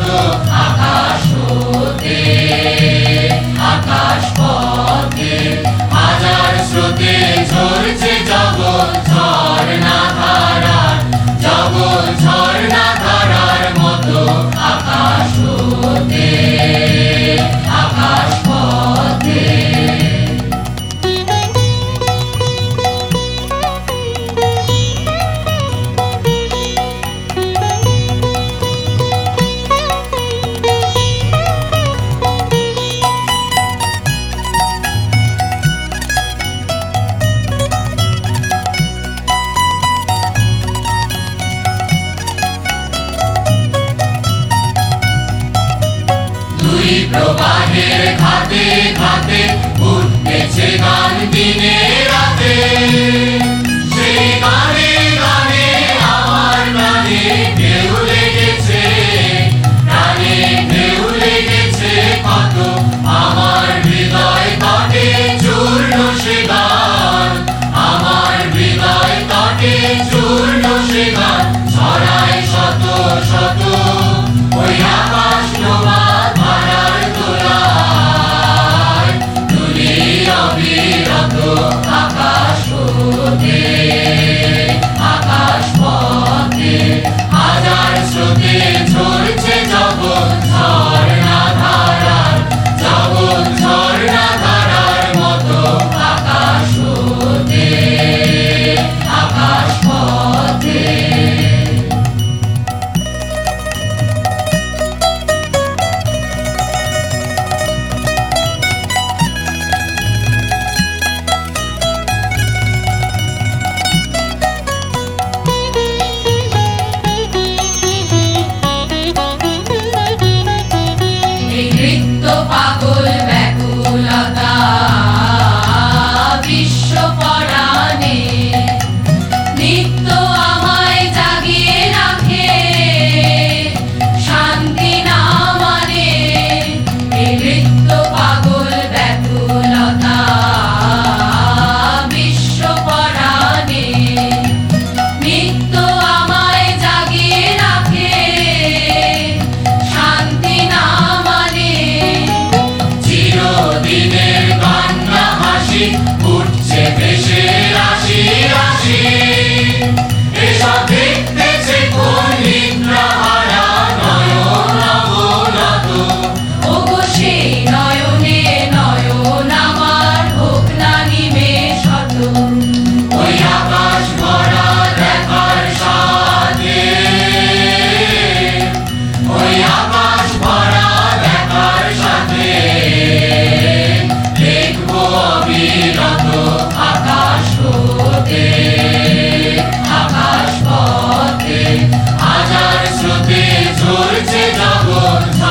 মতো আকাশ হতে, আকাশ পথে হাজার স্রোতে ঝরছে জগৎ ঝর্ণা ধারার, জগৎ ঝর্ণা ধারার মতো আকাশ হতে, আকাশ পথে। দুই প্রবাহের ঘাতে ঘাতে উঠতেছে গান দিনে রাতে, সেই গানে গানে আমার প্রাণে ঢেউ লেগেছে, প্রাণে ঢেউ লেগেছে কত, আমার হৃদয় তটে চূর্ণ সে গান, আমার হৃদয় তটে চূর্ণ সে গান, ছড়ায় শত শত ওই আকাশ ডোবা ধারার তোলায়, তুলি অবিরত আকাশ হতে, আকাশ পথে হাজার স্রোতে ঝরছে জগৎ ঝর্ণা ধারার, জগৎ ঝর্ণা ধারার মতো আকাশ হতে, আকাশ পথে। নৃত্য পাগল ব্যাকুলতা বিশ্ব পরাণে, নিত্য আমায় জাগিয়ে রাখে শান্তি না মানে, নৃত্য পাগল ব্যাকুলতা বিশ্ব পরাণে, নিত্য আমায় জাগিয়ে রাখে শান্তি না মানে, চিরদিনের কান্না হাসি উঠছে ভেসে রাশি রাশি, এসব দেখতেছে কোন নিদ্রাহারা নয়ন অবনত, ওগো সেই নয়নে নয়ন আমার হোক না নিমেষত, ওই আকাশ ভরা দেখার সাথে, ওই আকাশ ভরা দেখার সাথে দেখবো অবিরত আকাশ হতে, আকাশ পথে হাজার স্রোতে ঝরছে জগৎ